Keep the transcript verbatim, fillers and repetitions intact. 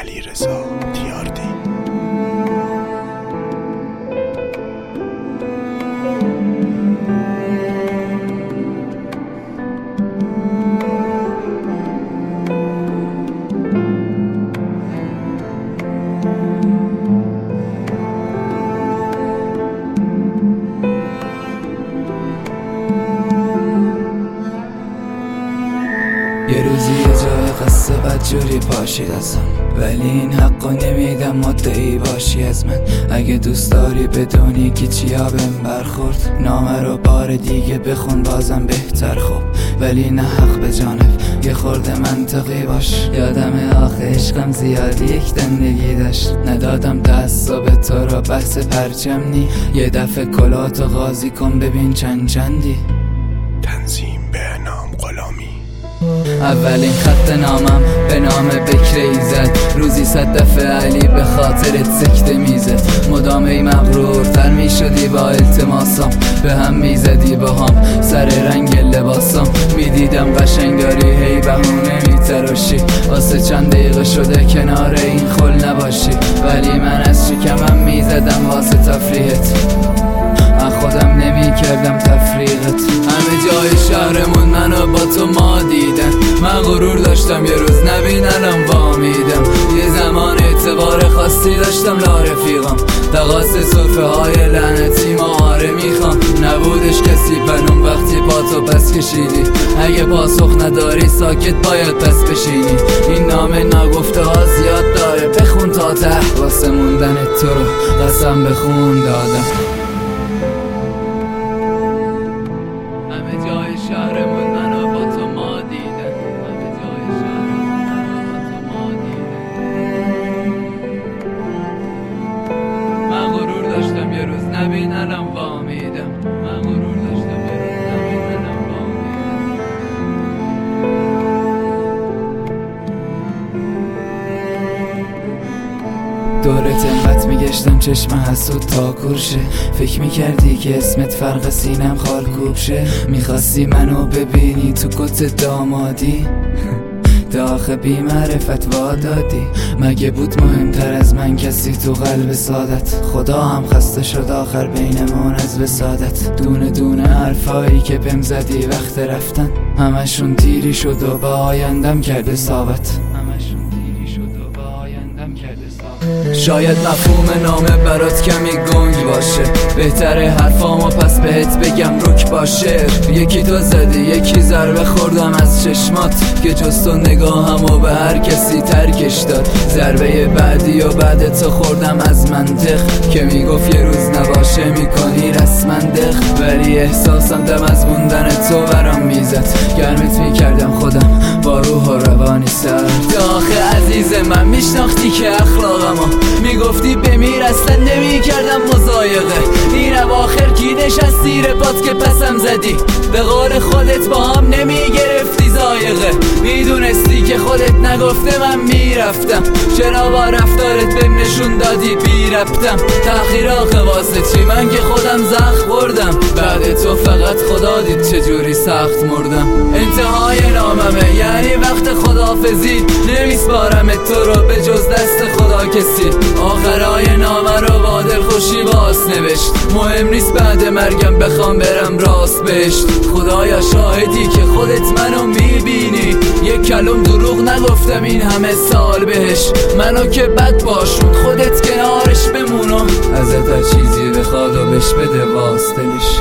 علیرضا تیاردی. یه روزی یه جای قصه بدجوری پاشید ازم، ولی این حقو نمیدم مدعی باشی از من. اگه دوست داری بدونی که چیا بهم برخورد، نامه رو بار دیگه بخون بازم بهتر. خوب ولی نه حق به جانب، یه خورده منطقی باش. یادم آخه عشقم زیادی یک دندگی داشت، ندادم دست و به تو رو بحث پرچم نی. یه دفعه کلاتو غازی کن ببین چند چندی. تنظیم به نام غلامی. اولین خط نامم به نام بکر ایزد، روزی صد دفعه علی به خاطرت سکته میزد. مدام ای مغرور تر میشدی با التماسم، به هم میزدی با هم سر رنگ لباسم. میدیدم قشنگ داری هی بهونه میتراشی، واسه چند دقیقه شده کنار این خل نباشی. ولی من از شکمم میزدم واسه تفریحت، من خودم نمی کردم تفریقت. همه جای شهرمون منو با تو ما دیدن، من غرور داشتم یه روز نبیننم وامیدم. یه زمان اعتبار خاصی داشتم لا رفیقم، تقاص صرفه های لعنتی ماهاره میخوام. نبودش کسی بنون وقتی با تو پس کشیدی، اگه پاسخ نداری ساکت باید پس بشینی. این نامه نگفته ها زیاد داره، بخون تا ته، واسه موندن تو رو قسم بخون دادم. شهرمون منو با تو ما دیدن، همه جای شهرمون منو با تو ما دیدن. من غرور داشتم یه روز نبیننم وامیدم، من غرور داشتم یه روز نبیننم وامیدم. دورت انقدر میگشتم چشم حسود تا کورشه، فکر میکردی که اسمت فرق سینم خالکوب شه. میخواستی منو ببینی تو کت دامادی، داخل بی معرفت وادادی. مگه بود مهمتر از من کسی تو قلب سادت؟ خدا هم خسته شد آخر بینمون از وسادت. دونه دونه حرفایی که بهم زدی وقت رفتن، همشون تیری شد و به آیندم کرده ثابت. شاید مفهوم نامه برات کمی گنگ باشه، بهتره حرفامو پس بهت بگم رک باشه. یکی تو زدی یکی ضربه خوردم از چشمات، که جز تو نگاهمو به هر کسی ترکش داد. ضربه بعدی و بعد تو خوردم از منطق، که میگفت یه روز نباشه میکنی رسما دق. ولی احساسم دم از موندن تو برام میزد، گرمت میکردم خودم با روح و روانی سرد. آخه عزیز من میشناختی که اخلاقمو میگفتی بمیر، اصلا نمی کردم مضایقه. این اواخر کی نشست زیر پات که پسم زدی، به قول خودت با هم نمی گرفتی زایقه. میدونستی که خودت نگفته من میرفتم، چرا با رفتارت بهم نشون دادی بی ربطم. تأخیر آخه واسه چی؟ من که خودم زخم خوردم، بعد تو فقط خدا دید چجوری سخت مردم. انتهای ناممه یعنی وقت خداحافظی، نمیسپارم تو رو به جز دست خدا کسی. آخرای نامه رو با دلخوشی باز نوشت، مهم نیست بعد مرگم بخوام برم راست بهشت. خدایا شاهدی که خودت منو میبینی، یک کلم دروغ نگفتم این همه سال بهش. منو که بد باشون خودت کنارش بمونم، ازت هر چیزی بخواد و بهش بده واسه دلش.